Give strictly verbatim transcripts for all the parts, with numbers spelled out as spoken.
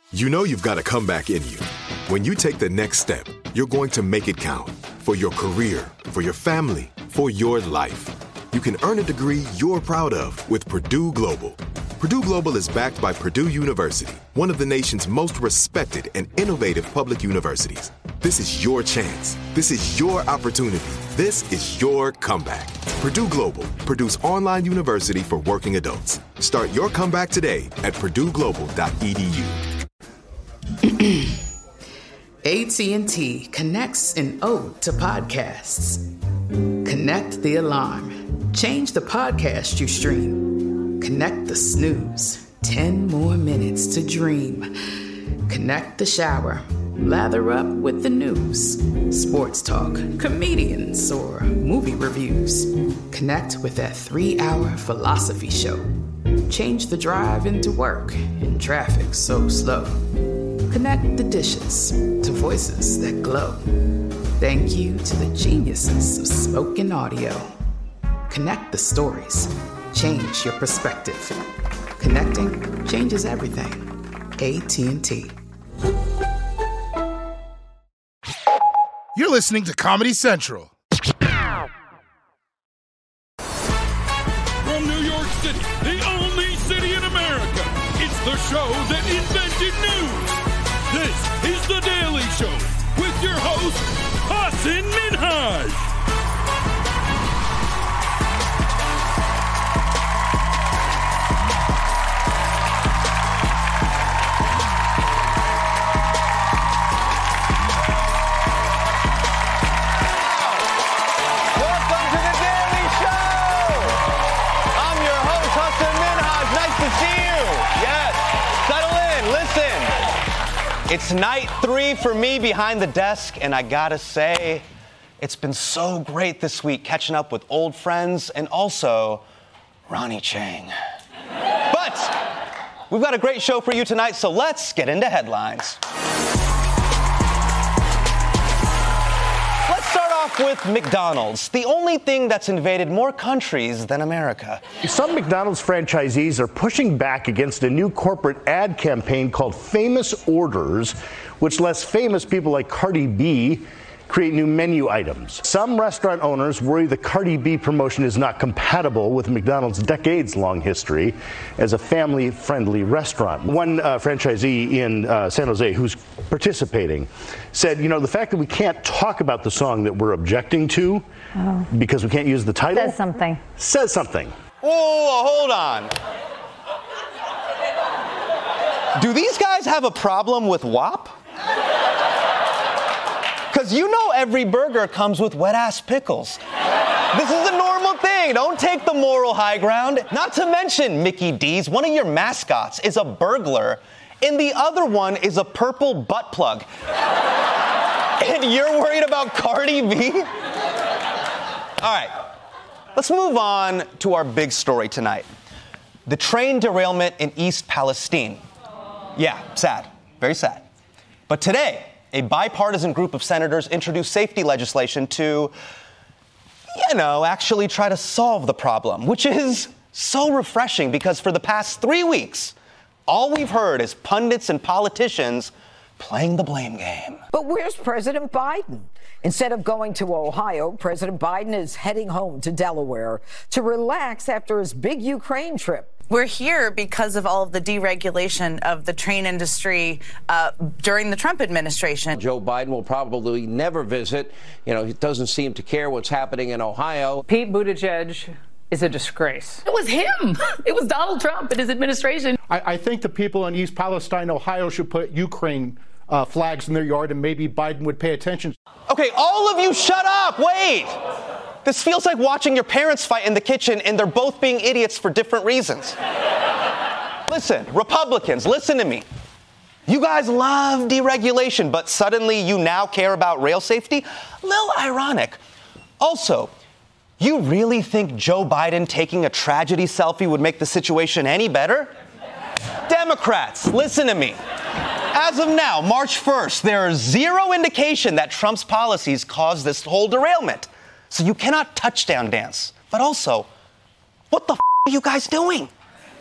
You know you've got a comeback in you. When you take the next step, you're going to make it count. For your career, for your family, for your life. You can earn a degree you're proud of with Purdue Global. Purdue Global is backed by Purdue University, one of the nation's most respected and innovative public universities. This is your chance. This is your opportunity. This is your comeback. Purdue Global, Purdue's online university for working adults. Start your comeback today at purdue global dot e d u. A T and T connects an ode to podcasts. Connect the alarm. Change the podcast you stream. Connect the snooze. Ten more minutes to dream. Connect the shower. Lather up with the news. Sports talk, comedians, or movie reviews. Connect with that three-hour philosophy show. Change the drive into work in traffic so slow. Connect the dishes to voices that glow. Thank you to the geniuses of spoken audio. Connect the stories. Change your perspective. Connecting changes everything. A T and T. You're listening to Comedy Central. From New York City, the only city in America, it's the show that invented news. This is The Daily Show with your host, Hassan Minhaj. It's night three for me behind the desk, and I gotta say, it's been so great this week catching up with old friends and also Ronny Chieng. But we've got a great show for you tonight, so let's get into headlines. Let's start off with McDonald's, the only thing that's invaded more countries than America. Some McDonald's franchisees are pushing back against a new corporate ad campaign called Famous Orders, which lets famous people like Cardi B create new menu items. Some restaurant owners worry the Cardi B promotion is not compatible with McDonald's decades-long history as a family-friendly restaurant. One uh, franchisee in uh, San Jose who's participating said, you know, the fact that we can't talk about the song that we're objecting to oh. because we can't use the title says something. Says something. Whoa, hold on. Do these guys have a problem with W A P? Because you know every burger comes with wet-ass pickles. This is a normal thing. Don't take the moral high ground. Not to mention, Mickey D's, one of your mascots is a burglar, and the other one is a purple butt plug. And you're worried about Cardi B? All right, let's move on to our big story tonight. The train derailment in East Palestine. Yeah, sad. Very sad. But today, a bipartisan group of senators introduced safety legislation to, you know, actually try to solve the problem, which is so refreshing because for the past three weeks, all we've heard is pundits and politicians playing the blame game. But where's President Biden? Instead of going to Ohio, President Biden is heading home to Delaware to relax after his big Ukraine trip. We're here because of all of the deregulation of the train industry uh, during the Trump administration. Joe Biden will probably never visit. You know, he doesn't seem to care what's happening in Ohio. Pete Buttigieg is a disgrace. It was him. It was Donald Trump and his administration. I, I think the people in East Palestine, Ohio, should put Ukraine uh, flags in their yard, and maybe Biden would pay attention. Okay, all of you shut up. Wait. This feels like watching your parents fight in the kitchen, and they're both being idiots for different reasons. Listen, Republicans, listen to me. You guys love deregulation, but suddenly you now care about rail safety? A little ironic. Also, you really think Joe Biden taking a tragedy selfie would make the situation any better? Democrats, listen to me. As of now, March first, there is zero indication that Trump's policies caused this whole derailment. So you cannot touchdown dance. But also, what the f- are you guys doing?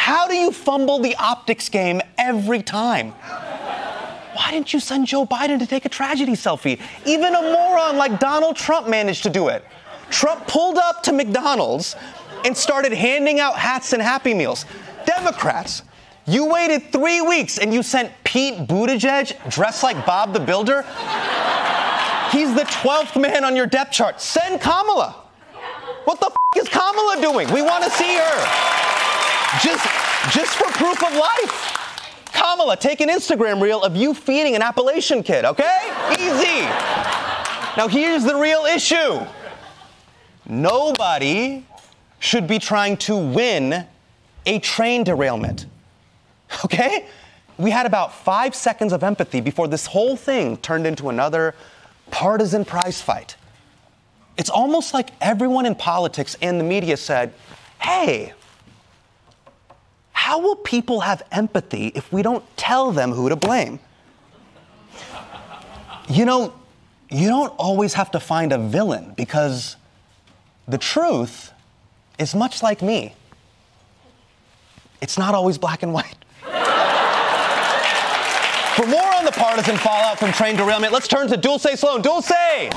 How do you fumble the optics game every time? Why didn't you send Joe Biden to take a tragedy selfie? Even a moron like Donald Trump managed to do it. Trump pulled up to McDonald's and started handing out hats and Happy Meals. Democrats, you waited three weeks and you sent Pete Buttigieg dressed like Bob the Builder? He's the twelfth man on your depth chart. Send Kamala. What the f*** is Kamala doing? We want to see her. Just, just for proof of life. Kamala, take an Instagram reel of you feeding an Appalachian kid, okay? Easy. Now here's the real issue. Nobody should be trying to win a train derailment, okay? We had about five seconds of empathy before this whole thing turned into another partisan prize fight. It's almost like everyone in politics and the media said, hey, how will people have empathy if we don't tell them who to blame? You know, you don't always have to find a villain because the truth is much like me. It's not always black and white. For more on the partisan fallout from train derailment, let's turn to Dulce Sloan. Dulce! Listen.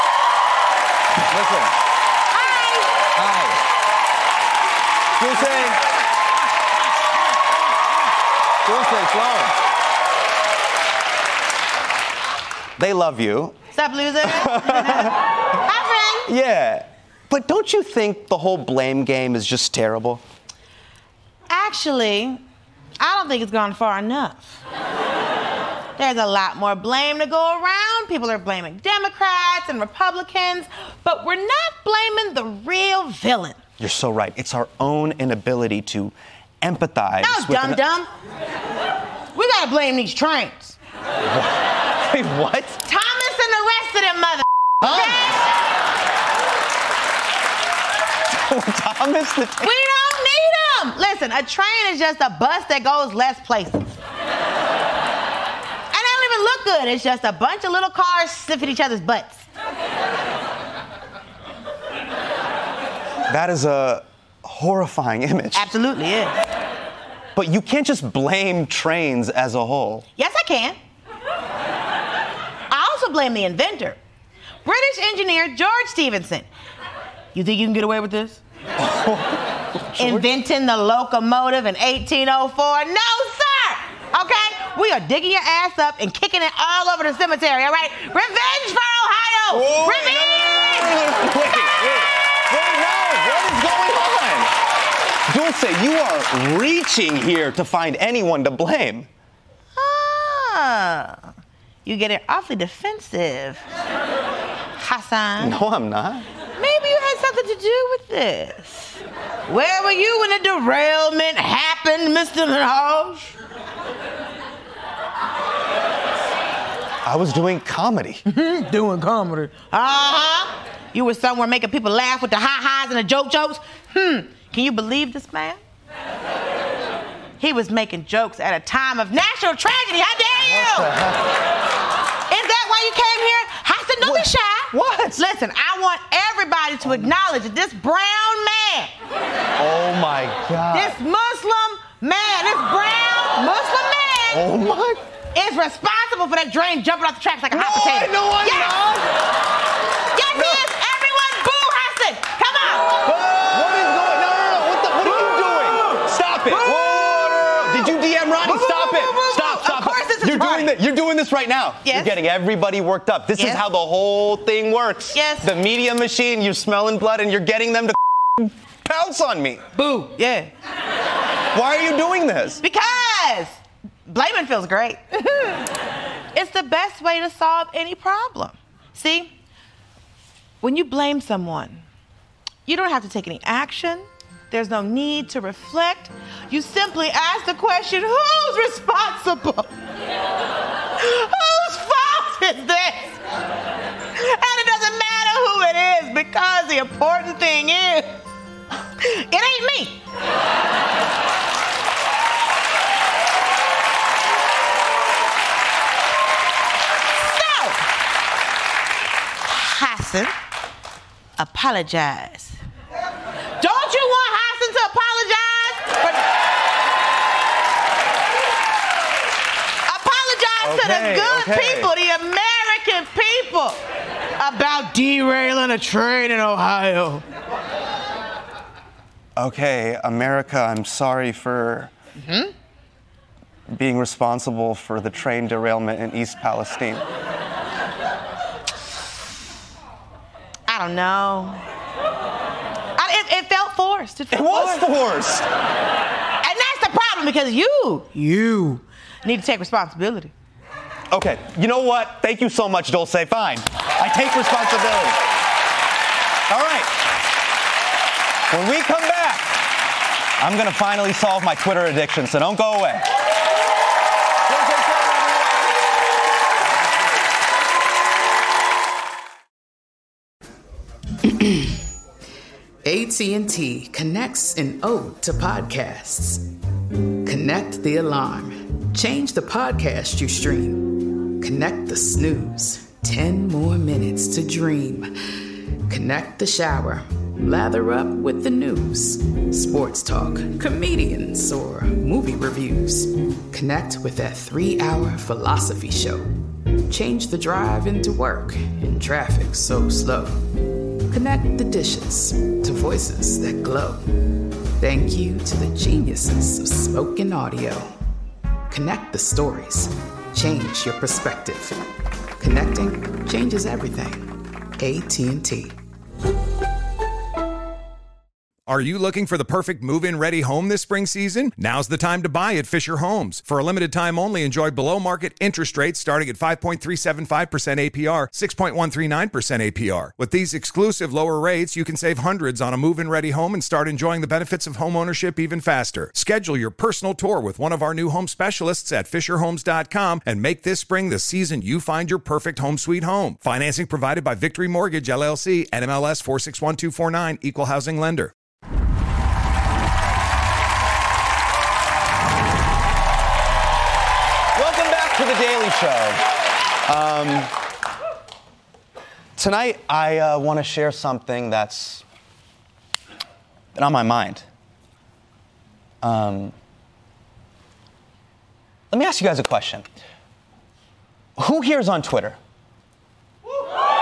Hi. Hi. Dulce. Dulce Sloan. They love you. What's up, loser? Hi, friend. Yeah. But don't you think the whole blame game is just terrible? Actually, I don't think it's gone far enough. There's a lot more blame to go around. People are blaming Democrats and Republicans, but we're not blaming the real villain. You're so right. It's our own inability to empathize. No, with dumb an- dumb. We gotta blame these trains. What? Wait, what? Thomas and the rest of them mother. Huh? Thomas the We don't need them. Listen, a train is just a bus that goes less places. And they don't even look good. It's just a bunch of little cars sniffing each other's butts. That is a horrifying image. Absolutely is. But you can't just blame trains as a whole. Yes, I can. I also blame the inventor, British engineer George Stephenson. You think you can get away with this? Inventing the locomotive in eighteen oh four? No, sir! Okay? We are digging your ass up and kicking it all over the cemetery, all right? Revenge for Ohio! Whoa, Revenge! No, no, no, wait, wait, wait, no, what is going on? Dulce, you are reaching here to find anyone to blame. Ah, you getting awfully defensive, Hassan. No, I'm not. Maybe you had something to do with this. Where were you when the derailment happened, Mister Minhaj? I was doing comedy. Doing comedy. Uh-huh. You were somewhere making people laugh with the ha-has and the joke jokes. Hmm. Can you believe this man? He was making jokes at a time of national tragedy. How dare you? What the heck? Is that why you came here? Hassan, don't be shy. What? Listen, I want everybody to acknowledge that this brown man, Oh my God. this Muslim man, this brown Muslim man, Oh my. is responsible for that drain jumping off the tracks like a hot No, potato. I know I'm yes. not. Yes, he is. Everyone, boo Hassan. Come on. What is going? No, no, no. What, the, what are you doing? Stop it. Whoa, no, no, no. Did you D M Ronnie? Stop it. Stop, stop. Of course this is You're doing Ronnie. this. You're doing this right now. Yes. You're getting everybody worked up. This Yes. is how the whole thing works. Yes. The media machine. You're smelling blood, and you're getting them to pounce on me. Boo. Yeah. Why are you doing this? Because blaming feels great. It's the best way to solve any problem. See, when you blame someone, you don't have to take any action. There's no need to reflect. You simply ask the question, who's responsible? Whose fault is this? And it doesn't matter who it is, because the important thing is, it ain't me. So, Hassan, apologize. Don't you want Hassan to apologize? For, us Okay, to the good okay. people, the American people, about derailing a train in Ohio. Okay, America, I'm sorry for Mm-hmm. being responsible for the train derailment in East Palestine. I don't know. I, it, it felt forced. It, felt It was forced. forced. And that's the problem because you, you need to take responsibility. Okay, you know what? Thank you so much, Dulce. Fine. I take responsibility. All right. When we come back, I'm going to finally solve my Twitter addiction, so don't go away. A T and T connects an ode to podcasts. Connect the alarm. Change the podcast you stream. Connect the snooze. Ten more minutes to dream. Connect the shower. Lather up with the news. Sports talk, comedians, or movie reviews. Connect with that three-hour philosophy show. Change the drive into work in traffic so slow. Connect the dishes to voices that glow. Thank you to the geniuses of spoken audio. Connect the stories. Change your perspective. Connecting changes everything. A T and T. Are you looking for the perfect move-in ready home this spring season? Now's the time to buy at Fisher Homes. For a limited time only, enjoy below-market interest rates starting at five point three seven five percent A P R, six point one three nine percent A P R. With these exclusive lower rates, you can save hundreds on a move-in ready home and start enjoying the benefits of home ownership even faster. Schedule your personal tour with one of our new home specialists at fisher homes dot com and make this spring the season you find your perfect home sweet home. Financing provided by Victory Mortgage, L L C, N M L S four six one two four nine, Equal Housing Lender. To the Daily Show. Um, tonight, I uh, want to share something that's been on my mind. Um, let me ask you guys a question. Who here is on Twitter? Okay,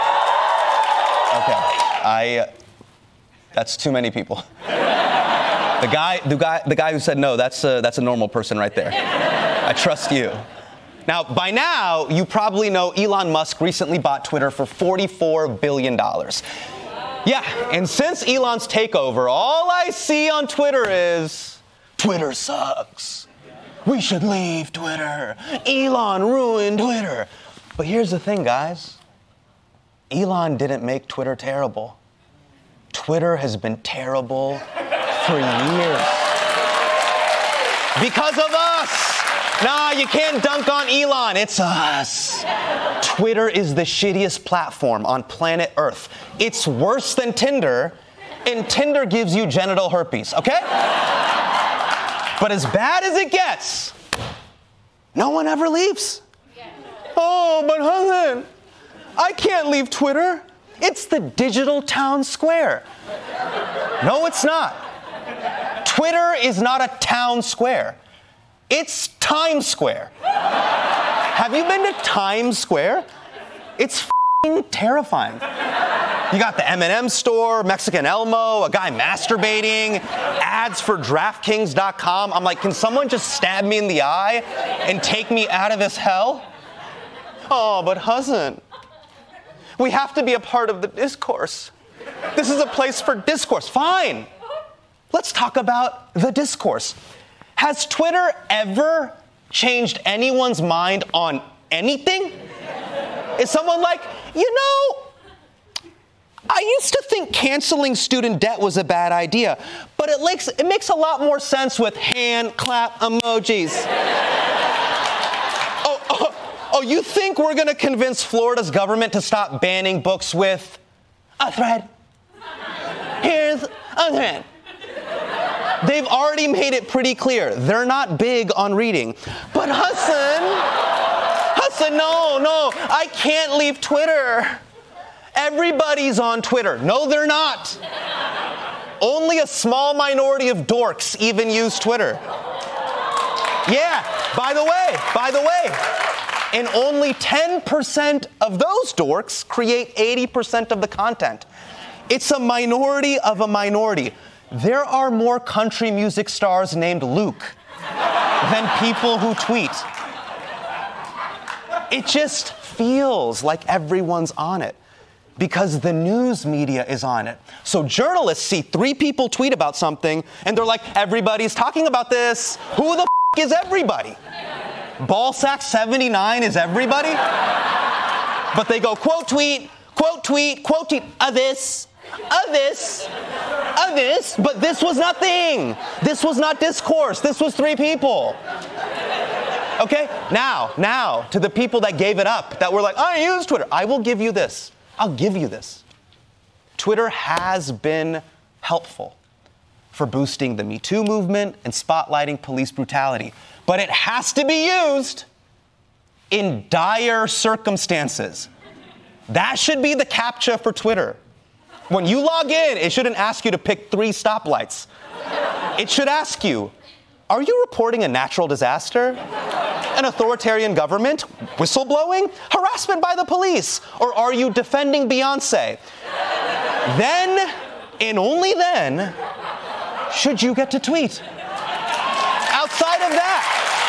I. Uh, that's too many people. The guy, the guy, the guy who said no. That's a, that's a normal person right there. I trust you. Now, by now, you probably know Elon Musk recently bought Twitter for forty-four billion dollars. Yeah, and since Elon's takeover, all I see on Twitter is, Twitter sucks. We should leave Twitter. Elon ruined Twitter. But here's the thing, guys. Elon didn't make Twitter terrible. Twitter has been terrible for years. Because of us. Nah, you can't dunk on Elon. It's us. Twitter is the shittiest platform on planet Earth. It's worse than Tinder, and Tinder gives you genital herpes, okay? But as bad as it gets, no one ever leaves. Oh, but husband, I can't leave Twitter. It's the digital town square. No, it's not. Twitter is not a town square. It's Times Square. Have you been to Times Square? It's f***ing terrifying. You got the M and M store, Mexican Elmo, a guy masturbating, ads for DraftKings dot com. I'm like, can someone just stab me in the eye and take me out of this hell? Oh, but husband, we have to be a part of the discourse. This is a place for discourse. Fine. Let's talk about the discourse. Has Twitter ever changed anyone's mind on anything? Is someone like, you know, I used to think canceling student debt was a bad idea, but it makes, it makes a lot more sense with hand clap emojis. oh, oh, oh, you think we're going to convince Florida's government to stop banning books with a thread? Here's a thread. They've already made it pretty clear. They're not big on reading. But Hassan, Hassan, no, no, I can't leave Twitter. Everybody's on Twitter. No, they're not. Only a small minority of dorks even use Twitter. Yeah, by the way, by the way, And only ten percent of those dorks create eighty percent of the content. It's a minority of a minority. There are more country music stars named Luke than people who tweet. It just feels like everyone's on it because the news media is on it. So journalists see three people tweet about something and they're like, everybody's talking about this. Who the f*** is everybody? Ballsack seventy-nine is everybody? But they go quote tweet, quote tweet, quote tweet, of this, of this, of this, but this was nothing. This was not discourse. This was three people. Okay, now, now, to the people that gave it up, that were like, I use Twitter. I will give you this. I'll give you this. Twitter has been helpful for boosting the Me Too movement and spotlighting police brutality. But it has to be used in dire circumstances. That should be the CAPTCHA for Twitter. When you log in, it shouldn't ask you to pick three stoplights. It should ask you, are you reporting a natural disaster? An authoritarian government? Whistleblowing? Harassment by the police? Or are you defending Beyonce? Then, and only then, should you get to tweet. Outside of that,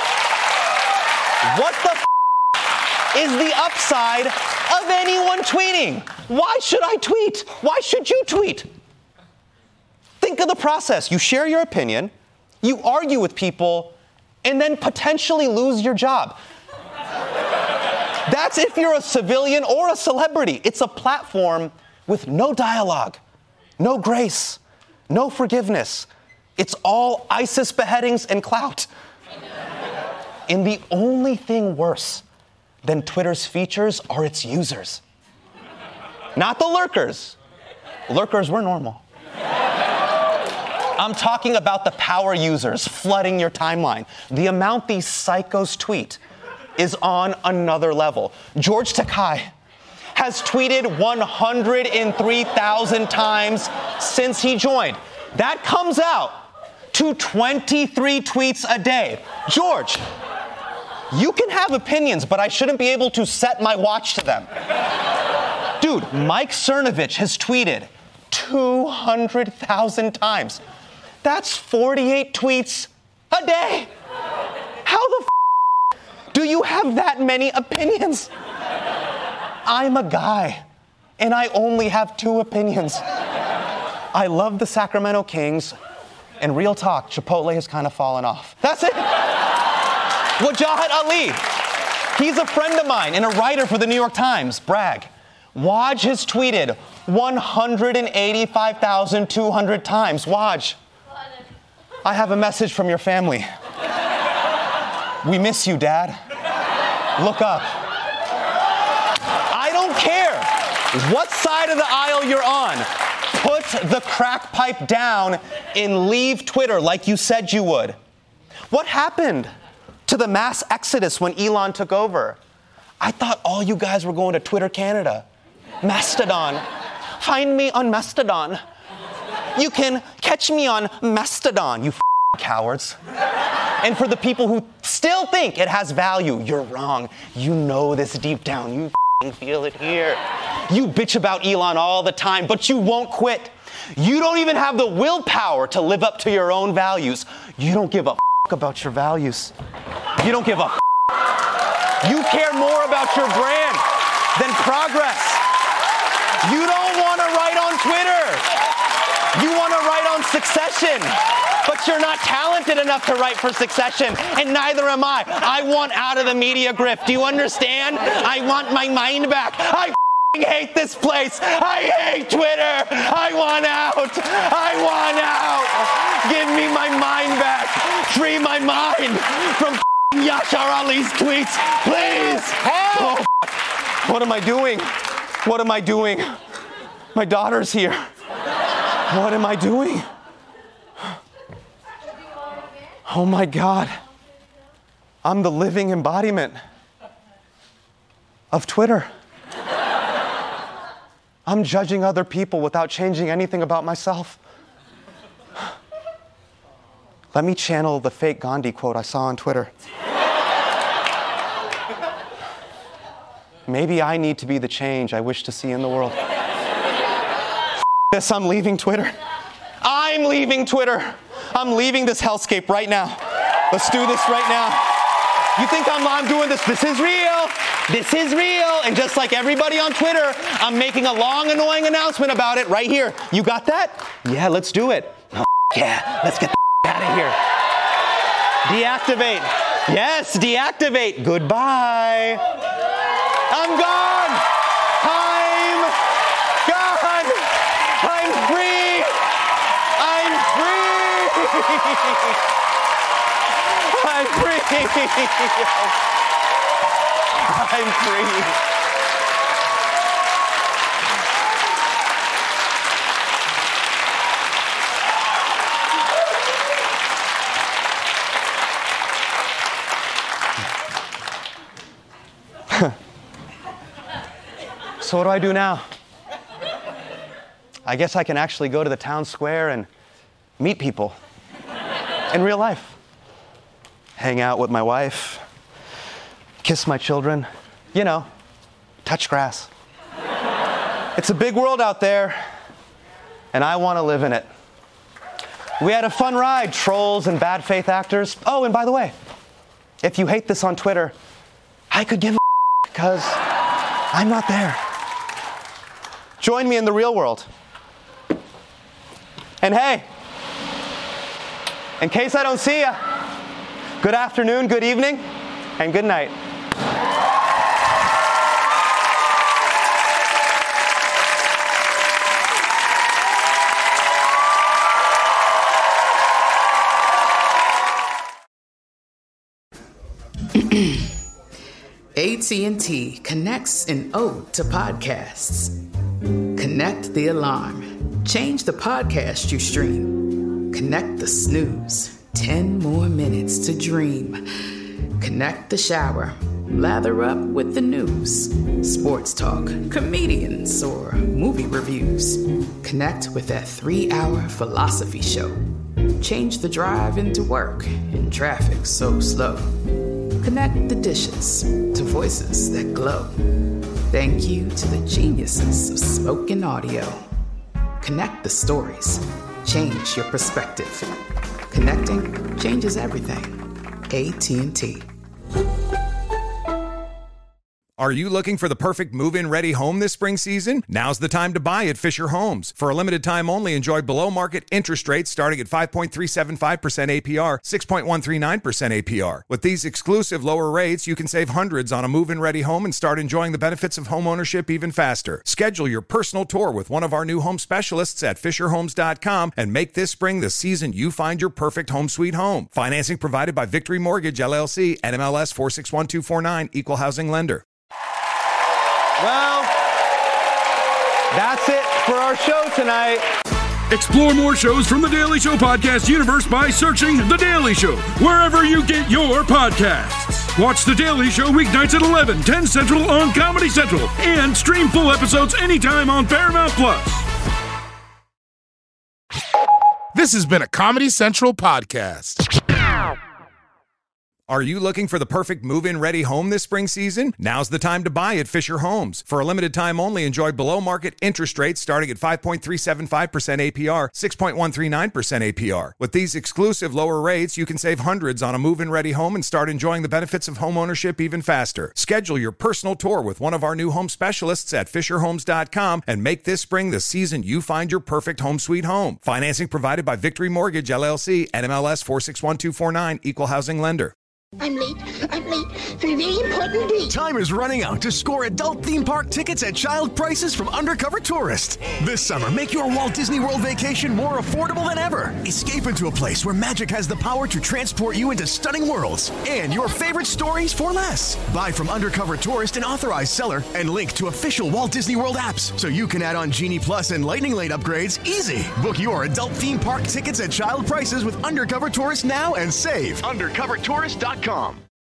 what the f- is the upside of anyone tweeting? Why should I tweet? Why should you tweet? Think of the process. You share your opinion, you argue with people, and then potentially lose your job. That's if you're a civilian or a celebrity. It's a platform with no dialogue, no grace, no forgiveness. It's all ISIS beheadings and clout. And the only thing worse than Twitter's features are its users. Not the lurkers. Lurkers were normal. I'm talking about the power users flooding your timeline. The amount these psychos tweet is on another level. George Takei has tweeted one hundred three thousand times since he joined. That comes out to twenty-three tweets a day. George, you can have opinions, but I shouldn't be able to set my watch to them. Dude, Mike Cernovich has tweeted two hundred thousand times. That's forty-eight tweets a day. How the f- do you have that many opinions? I'm a guy, and I only have two opinions. I love the Sacramento Kings, and real talk, Chipotle has kind of fallen off. That's it. Wajahat Ali, he's a friend of mine and a writer for the New York Times, brag. Waj has tweeted one hundred eighty-five thousand two hundred times. Waj, I have a message from your family. We miss you, Dad. Look up. I don't care what side of the aisle you're on. Put the crack pipe down and leave Twitter like you said you would. What happened to the mass exodus when Elon took over? I thought all you guys were going to Twitter Canada. Mastodon. Find me on Mastodon. You can catch me on Mastodon, you f- cowards. And for the people who still think it has value, you're wrong. You know this deep down. You f- feel it here. You bitch about Elon all the time, but you won't quit. You don't even have the willpower to live up to your own values. You don't give a f- about your values. You don't give a f- You care more about your brand than progress. You don't want to write on Twitter. You want to write on Succession, but you're not talented enough to write for Succession, and neither am I. I want out of the media grift. Do you understand? I want my mind back. I f***ing hate this place. I hate Twitter. I want out. I want out. Give me my mind back. Free my mind from f***ing Yashar Ali's tweets, please. Oh, f- what am I doing? What am I doing? My daughter's here. What am I doing? Oh my God. I'm the living embodiment of Twitter. I'm judging other people without changing anything about myself. Let me channel the fake Gandhi quote I saw on Twitter. Maybe I need to be the change I wish to see in the world. F- this, I'm leaving Twitter. I'm leaving Twitter. I'm leaving this hellscape right now. Let's do this right now. You think I'm, I'm doing this? This is real. This is real. And just like everybody on Twitter, I'm making a long, annoying announcement about it right here. You got that? Yeah, let's do it. Oh, yeah, let's get the out of here. Deactivate. Yes, deactivate. Goodbye. I'm gone. I'm gone. I'm free. I'm free. I'm free. I'm free. So what do I do now? I guess I can actually go to the town square and meet people in real life. Hang out with my wife, kiss my children, you know, touch grass. It's a big world out there, and I want to live in it. We had a fun ride, trolls and bad faith actors. Oh, and by the way, if you hate this on Twitter, I could give a because I'm not there. Join me in the real world. And hey, in case I don't see ya, good afternoon, good evening, and good night. A T and T connects an ode to podcasts. Connect the alarm. Change the podcast you stream. Connect the snooze. Ten more minutes to dream. Connect the shower. Lather up with the news. Sports talk, comedians, or movie reviews. Connect with that three-hour philosophy show. Change the drive into work in traffic so slow. Connect the dishes to voices that glow. Thank you to the geniuses of spoken audio. Connect the stories. Change your perspective. Connecting changes everything. A T and T. Are you looking for the perfect move-in ready home this spring season? Now's the time to buy at Fisher Homes. For a limited time only, enjoy below-market interest rates starting at five point three seven five percent A P R, six point one three nine percent A P R. With these exclusive lower rates, you can save hundreds on a move-in ready home and start enjoying the benefits of homeownership even faster. Schedule your personal tour with one of our new home specialists at fisher homes dot com and make this spring the season you find your perfect home sweet home. Financing provided by Victory Mortgage, L L C, N M L S four six one two four nine, Equal Housing Lender. Well, that's it for our show tonight. Explore more shows from The Daily Show podcast universe by searching The Daily Show wherever you get your podcasts. Watch The Daily Show weeknights at eleven, ten Central on Comedy Central and stream full episodes anytime on Paramount Plus. This has been a Comedy Central podcast. Are you looking for the perfect move-in ready home this spring season? Now's the time to buy at Fisher Homes. For a limited time only, enjoy below-market interest rates starting at five point three seven five percent A P R, six point one three nine percent A P R. With these exclusive lower rates, you can save hundreds on a move-in ready home and start enjoying the benefits of homeownership even faster. Schedule your personal tour with one of our new home specialists at fisher homes dot com and make this spring the season you find your perfect home sweet home. Financing provided by Victory Mortgage, L L C, N M L S four six one two four nine, Equal Housing Lender. I'm late. I'm late for a very important date. Time is running out to score adult theme park tickets at child prices from Undercover Tourist. This summer, make your Walt Disney World vacation more affordable than ever. Escape into a place where magic has the power to transport you into stunning worlds and your favorite stories for less. Buy from Undercover Tourist, an authorized seller, and link to official Walt Disney World apps so you can add on Genie Plus and Lightning Lane upgrades easy. Book your adult theme park tickets at child prices with Undercover Tourist now and save. undercover tourist dot com.